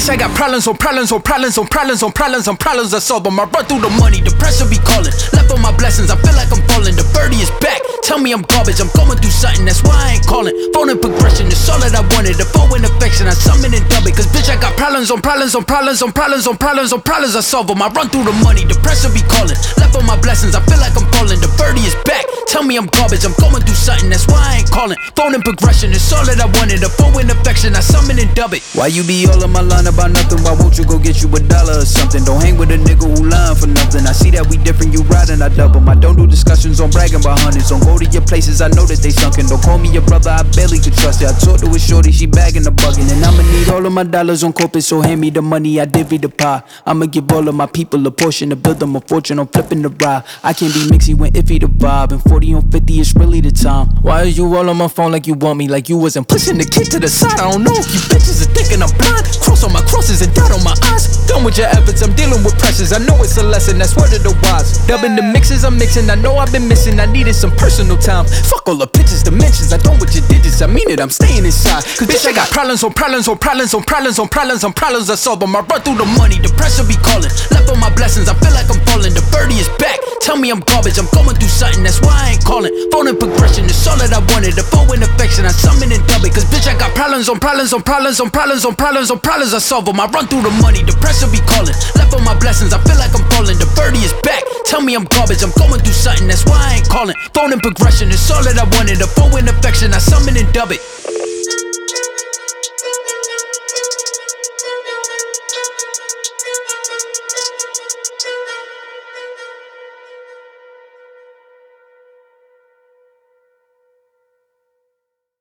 Bitch, I got problems on problems on problems on problems on problems on problems I solve them. I run through the money, the pressure be calling. Left on my blessings, I feel like I'm falling. The birdie is back, tell me I'm garbage. I'm going through something, that's why I ain't calling. Phone and progression, it's all that I wanted. The phone and affection, I summon and dub it. Cause bitch, I got problems on problems on problems on problems on problems on problems I solve them. I run through the money, the pressure be calling. Left on my blessings, I feel like I'm falling. The birdie is back, tell me I'm garbage. I'm going through something, that's why I ain't calling. Phone and progression, it's all that I wanted. The phone and affection, I summon and dub it. Why you be all on my line about nothing? Why won't you go get you $1 or something? Don't hang with a nigga who lying for nothing. I see that we different, you riding, I double. I don't do discussions on bragging about hundreds. Don't go to your places, I know that they sunken. Don't call me your brother, I barely could trust it. I talked to a shorty, she bagging the bugging. And I'ma need all of my dollars on corporate, so hand me the money, I divvy the pie. I'ma give all of my people a portion to build them a fortune on flipping the ride. I can't be mixy when iffy the vibe, and 40 on 50 is really the time. Why are you all on my phone like you want me? Like you wasn't pushing the kid to the side. I don't know if you bitches are thinking I'm blind. Cross on my crosses and dot on my eyes. Done with your efforts, I'm dealing with pressures. I know it's a lesson, that's word of the wise. Dubbing the mixes I'm mixing, I know I've been missing. I needed some personal time. Fuck all the pictures, dimensions. I don't with your digits, I mean it, I'm staying inside. Cause bitch, I got problems on problems on problems on problems on problems on problems I solve them. I run through the money, the pressure be calling. Left on my blessings, I feel like I'm falling. The birdie is back, tell me I'm garbage. I'm going through something, that's why I ain't calling. Phone and progression, it's all that I wanted. The phone and affection, I summon and dub it. Cause bitch, I got problems on problems on problems on problems on problems on problems I solve them. I run through the money, the pressure be calling. Left on my blessings, I feel like I'm falling. The birdie is back, tell me I'm garbage. I'm going through something, that's why I ain't calling. Phone and progression, it's all that I wanted. The phone and affection, I summon and dub it.